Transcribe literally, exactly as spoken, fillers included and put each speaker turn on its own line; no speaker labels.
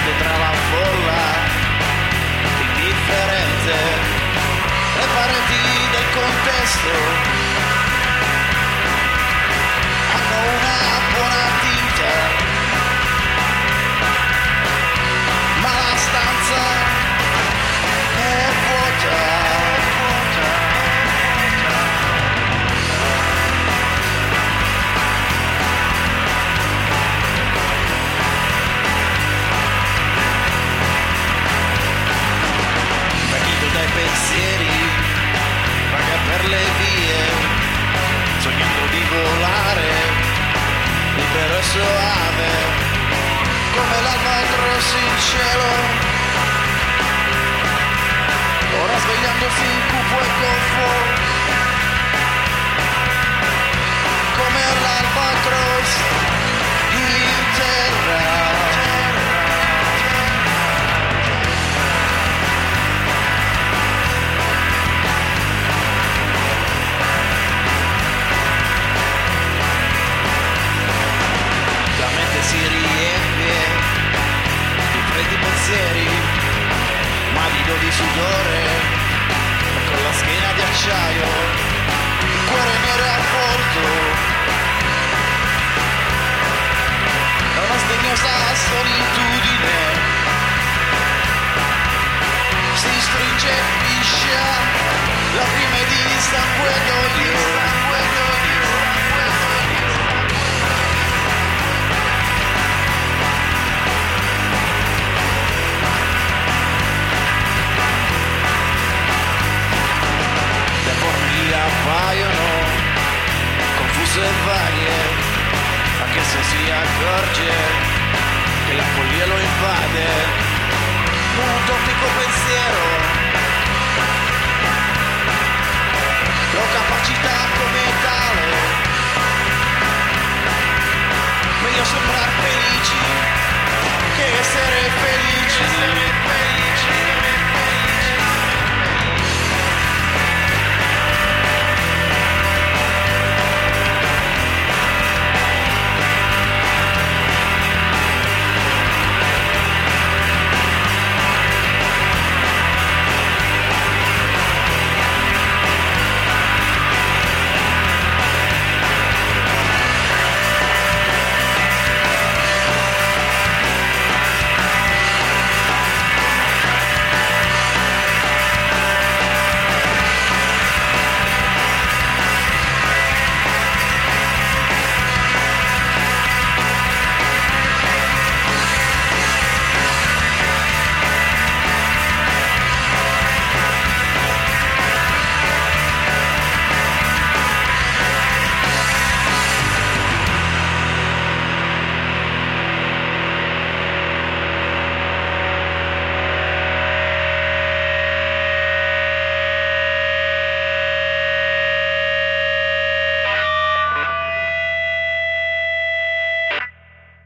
sotto tra la folla indifferente, le pareti del contesto hanno una buona tinta, ma la stanza è vuota. Dai pensieri, vaga per le vie, sognando di volare, libero e soave, come l'albatros in cielo, ora svegliandosi cupo e goffo, come l'albatros in terra. Si riempie di freddi pensieri, manido di sudore, con la schiena di acciaio, il cuore nero e avvolto da una sdegnosa solitudine, si stringe e piscia lacrime di sangue e d'olio. Appaiono confuse e varie, anche se si accorge che la follia lo invade, un utopico pensiero lo capacita come tale, meglio sembrare felici